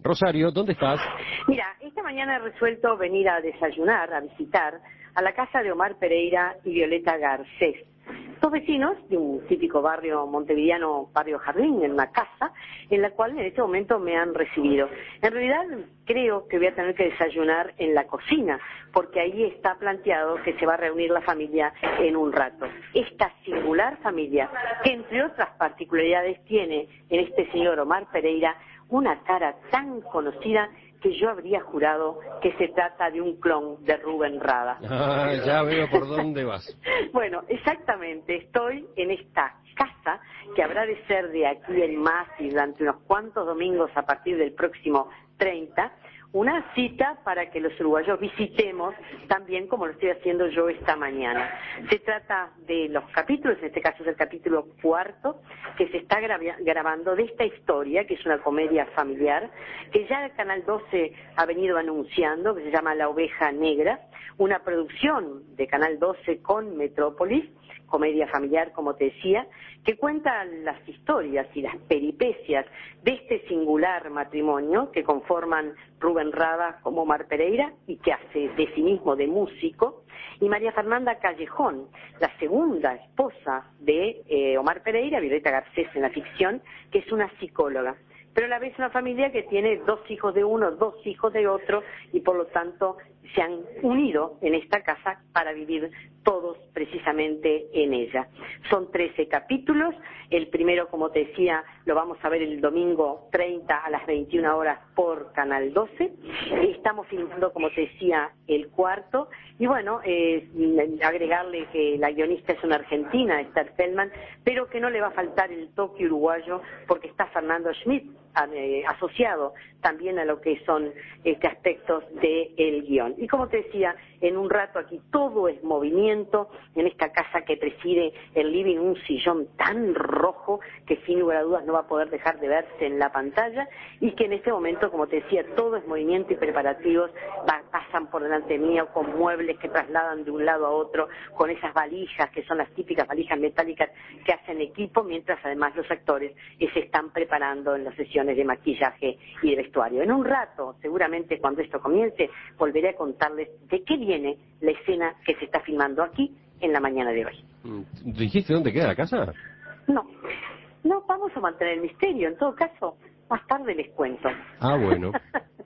Rosario, ¿dónde estás? Mira, esta mañana he resuelto venir a desayunar, a visitar, a la casa de Omar Pereira y Violeta Garcés, dos vecinos de un típico barrio montevideano, barrio Jardín, en una casa en la cual en este momento me han recibido. En realidad creo que voy a tener que desayunar en la cocina, porque ahí está planteado que se va a reunir la familia en un rato. Esta singular familia, que entre otras particularidades tiene en este señor Omar Pereira una cara tan conocida que yo habría jurado que se trata de un clon de Rubén Rada. Ah, ya veo por dónde vas. Bueno, exactamente, estoy en esta casa que habrá de ser de aquí en más y durante unos cuantos domingos a partir del próximo 30, una cita para que los uruguayos visitemos también como lo estoy haciendo yo esta mañana. Se trata de los capítulos, en este caso es el capítulo 4, que se está grabando de esta historia, que es una comedia familiar, que ya el Canal 12 ha venido anunciando, que se llama La Oveja Negra, una producción de Canal 12 con Metrópolis, comedia familiar, como te decía, que cuenta las historias y las peripecias de este singular matrimonio que conforman Rubén Rada como Omar Pereira y que hace de sí mismo de músico, y María Fernanda Callejón, la segunda esposa de Omar Pereira, Violeta Garcés en la ficción, que es una psicóloga. Pero a la vez una familia que tiene 2 hijos de uno, 2 hijos de otro, y por lo tanto se han unido en esta casa para vivir todos precisamente en ella. Son 13 capítulos, el primero, como te decía, lo vamos a ver el domingo 30 a las 21 horas por Canal 12, estamos filmando, como te decía, el cuarto, y bueno, agregarle que la guionista es una argentina, Esther Feldman, pero que no le va a faltar el toque uruguayo porque está Fernando Schmidt, asociado también a lo que son aspectos del guión. Y como te decía, en un rato aquí todo es movimiento, en esta casa que preside el living, un sillón tan rojo que sin lugar a dudas no va a poder dejar de verse en la pantalla, y que en este momento, como te decía, todo es movimiento y preparativos, pasan por delante mío con muebles que trasladan de un lado a otro, con esas valijas que son las típicas valijas metálicas que hacen equipo, mientras además los actores se están preparando en las sesiones de maquillaje y de vestuario. En un rato, seguramente cuando esto comience, volveré a contarles de qué viene la escena que se está filmando aquí en la mañana de hoy. ¿Dijiste dónde queda la casa? No, vamos a mantener el misterio. En todo caso, más tarde les cuento. Ah, bueno.